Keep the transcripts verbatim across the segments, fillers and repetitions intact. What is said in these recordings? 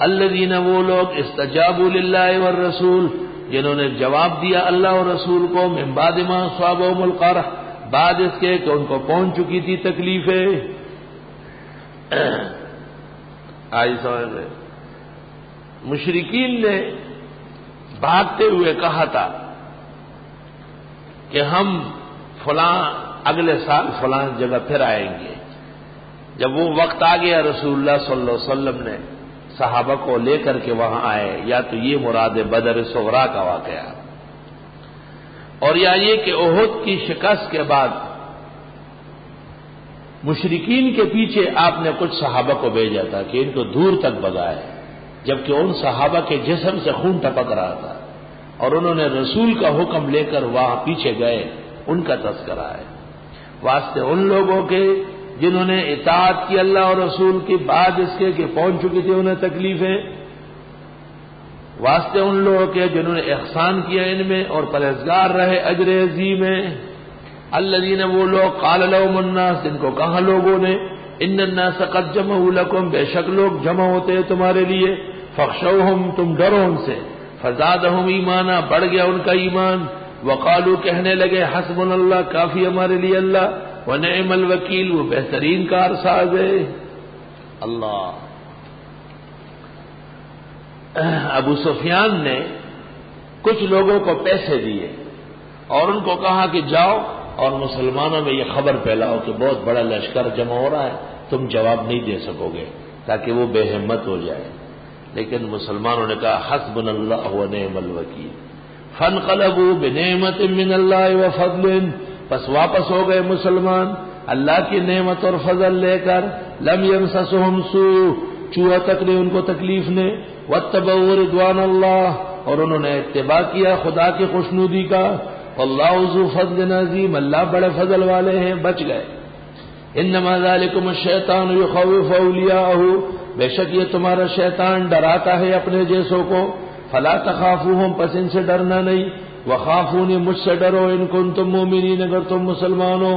الذین وہ لوگ استجابوا للہ والرسول جنہوں نے جواب دیا اللہ اور رسول کو من بعد ما اصابہم القرح بعد اس کے کہ ان کو پہنچ چکی تھی تکلیفیں. آئی سمجھ رہے مشرکین نے بھاگتے ہوئے کہا تھا کہ ہم فلاں اگلے سال فلاں جگہ پھر آئیں گے. جب وہ وقت آ گیا رسول اللہ صلی اللہ علیہ وسلم نے صحابہ کو لے کر کے وہاں آئے. یا تو یہ مراد بدر صغریٰ کا واقعہ اور یا یہ کہ احد کی شکست کے بعد مشرکین کے پیچھے آپ نے کچھ صحابہ کو بھیجا تھا کہ ان کو دور تک بگائے، جبکہ ان صحابہ کے جسم سے خون ٹپک رہا تھا اور انہوں نے رسول کا حکم لے کر وہاں پیچھے گئے. ان کا تذکرہ ہے. واسطے ان لوگوں کے جنہوں نے اطاعت کی اللہ اور رسول کی بعد اس کے کہ پہنچ چکی تھی انہیں تکلیفیں. واسطے ان لوگوں کے جنہوں نے احسان کیا ان میں اور پرہیزگار رہے اجر عظیم میں. الذین وہ لوگ قال لهم الناس جن کو کہا لوگوں نے ان الناس قد جمعوا لكم بے شک لوگ جمع ہوتے ہیں تمہارے لیے فخشوہم تم ڈرو ان سے فزادہم ایمانا بڑھ گیا ان کا ایمان. وقالوا کہنے لگے حسبنا اللہ کافی ہمارے لیے اللہ ونعم الوکیل وہ بہترین کارساز ہے اللہ. ابو سفیان نے کچھ لوگوں کو پیسے دیے اور ان کو کہا کہ جاؤ اور مسلمانوں میں یہ خبر پھیلاؤ کہ بہت بڑا لشکر جمع ہو رہا ہے، تم جواب نہیں دے سکو گے تاکہ وہ بے ہمت ہو جائے. لیکن مسلمانوں نے کہا حسبنا اللہ ونعم الوکیل. فانقلبوا بنعمت من اللہ وفضل پس واپس ہو گئے مسلمان اللہ کی نعمت اور فضل لے کر. لم یمسسہم سوء چوہا تک نے ان کو تکلیف نے. واتبعوا رضوان اللہ اور انہوں نے اتباع کیا خدا کی خوشنودی کا. واللہ ذو فضل عظیم اللہ بڑے فضل والے ہیں بچ گئے. انما ذالکم الشیطان یخوف اولیاءہ بے شک یہ تمہارا شیطان ڈراتا ہے اپنے جیسوں کو. فلا تخافوہم پس ان سے ڈرنا نہیں. وخافونی مجھ سے ڈرو ان کنتم مومنین اگر تم مسلمان ہو.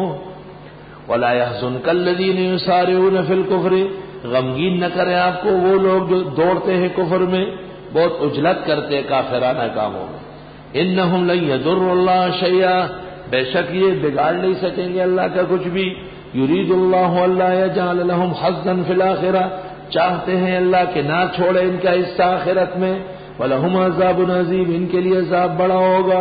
ولا يحزنک الذین یسارعون فی الکفر غمگین نہ کرے آپ کو وہ لوگ جو دوڑتے ہیں کفر میں بہت عجلت کرتے کافرانہ کاموں میں. انہم لن یضروا اللہ شیئا بے شک یہ بگاڑ نہیں سکیں گے اللہ کا کچھ بھی. یرید اللہ اللہ یجعل لهم حظا فی الاخرہ چاہتے ہیں اللہ کہ نہ چھوڑے ان کا حصہ آخرت میں. وَلَهُمْ عَذَابٌ عَظِيمٌ ان کے لیے عذاب بڑا ہوگا.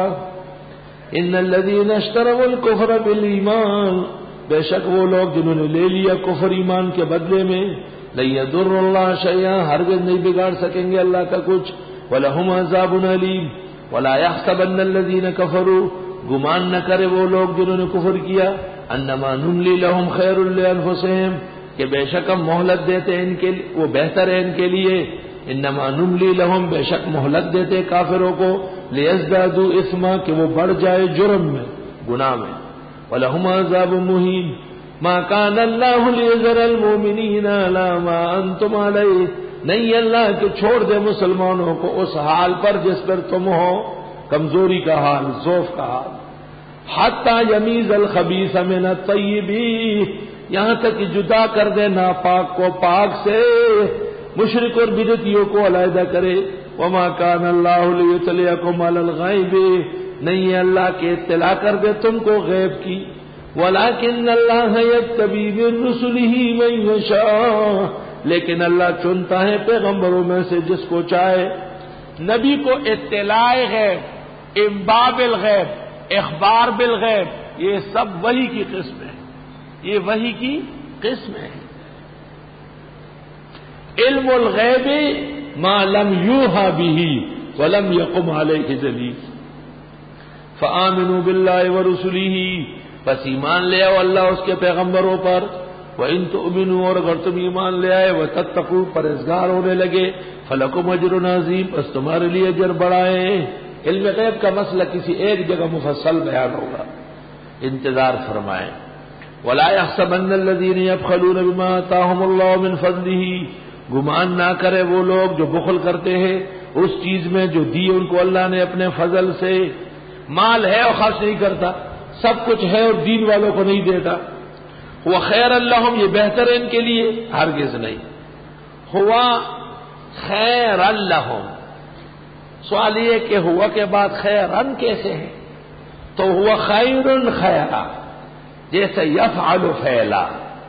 ان الذین اشتروا الکفر بالایمان بے شک وہ لوگ جنہوں نے لے لیا کفر ایمان کے بدلے میں لن یضروا اللہ شیئا ہرگز نہیں بگاڑ سکیں گے اللہ کا کچھ. وَلَهُمْ عَذَابٌ عَلِيمٌ وَلَا يَحْسَبَنَّ الَّذِينَ كَفَرُوا گمان نہ کرے وہ لوگ جنہوں نے کفر کیا انما نملی لهم خیر لانفسهم کہ بے شک ہم مہلت دیتے ان کے لیے وہ بہتر ہے ان کے لیے. انما نملی لهم بے شک مہلت دیتے کافروں کو لیزدادوا اثما کہ وہ بڑھ جائے جرم میں گناہ میں. ولهم عذاب مہین ما كان الله ليذر المؤمنين على ما انتم عليه نہیں اللہ کہ چھوڑ دے مسلمانوں کو اس حال پر جس پر تم ہو کمزوری کا حال ضعف کا حال. حتی یمیز الخبیث من الطیب یہاں تک کہ جدا کر دے ناپاک کو پاک سے مشرک اور بدعتیوں کو علیحدہ کرے. وما كان الله ليطلعكم على الغیب نہیں ہے اللہ کے اطلاع کر دے تم کو غیب کی. ولكن الله يتبع من رسله من يشاء لیکن اللہ چنتا ہے پیغمبروں میں سے جس کو چاہے. نبی کو اطلاع غیب انباء بالغیب اخبار بالغیب یہ سب وحی کی قسم ہے یہ وحی کی قسم ہے. علم الغیب ما لم یوحى به ولم یقم علیہ دلیل. فآمنوا باللہ ورسلہ بس ایمان لے آؤ اللہ اس کے پیغمبروں پر. وَإِن تُؤْمِنُوا اور اگر تم ایمان لے آئے وَتَتَّقُوا پرہیزگار ہونے لگے فَلَكُمْ أَجْرٌ عَظِيمٌ بس تمہارے لیے اجر بڑا ہے. علم غیب کا مسئلہ کسی ایک جگہ مفصل بیان ہوگا انتظار فرمائیں. وَلَا يَحْسَبَنَّ الَّذِينَ يَبْخَلُونَ بِمَا آتَاهُمُ اللَّهُ مِنْ فَضْلِهِ گمان نہ کرے وہ لوگ جو بخل کرتے ہیں اس چیز میں جو دی ان کو اللہ نے اپنے فضل سے. مال ہے اور خرچ نہیں کرتا سب کچھ ہے اور دین والوں کو نہیں دیتا. ہوا خیر اللہم یہ بہتر ہے ان کے لیے ہرگز نہیں. ہوا خیرا لہم. سوال یہ کہ ہوا کے بعد خیرن کیسے ہے؟ تو ہوا خیر خیرا، جیسے یفعل فعلا،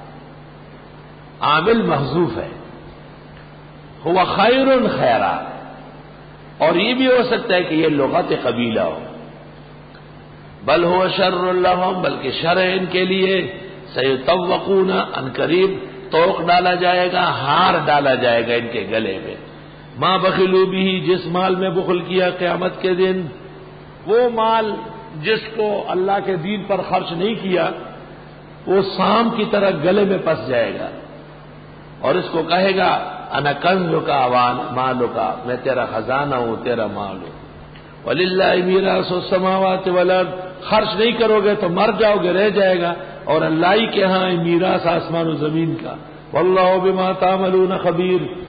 عامل محذوف ہے. ہوا خیر خیرا، اور یہ بھی ہو سکتا ہے کہ یہ لغت قبیلہ ہو. بل ہوا شر لہم، بلکہ شر ہے ان کے لیے. سیطوقون، ان قریب توق ڈالا جائے گا، ہار ڈالا جائے گا ان کے گلے میں. ما بخلوا بھی، جس مال میں بخل کیا قیامت کے دن، وہ مال جس کو اللہ کے دین پر خرچ نہیں کیا وہ سام کی طرح گلے میں پس جائے گا، اور اس کو کہے گا انا کنزک اوان مالک، میں تیرا خزانہ ہوں، تیرا مال ہوں. وللہ میراث السماوات والارض، خرچ نہیں کرو گے تو مر جاؤ گے، رہ جائے گا، اور اللہ ہی کے ہاں میراث آسمان و زمین کا. واللہ بما تعملون خبیر،